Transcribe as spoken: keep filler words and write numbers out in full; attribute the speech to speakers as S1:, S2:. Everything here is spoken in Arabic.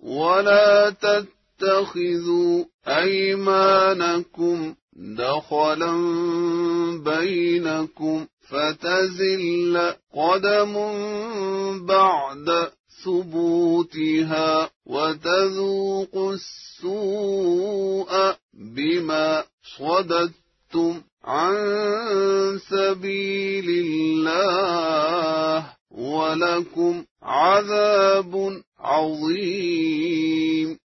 S1: ولا تتخذوا أيمانكم دخلا بينكم فتزل قدم بعد ثبوتها وتذوقوا السوء بما صددتم عن سبيل الله ولكم عذاب عظيم.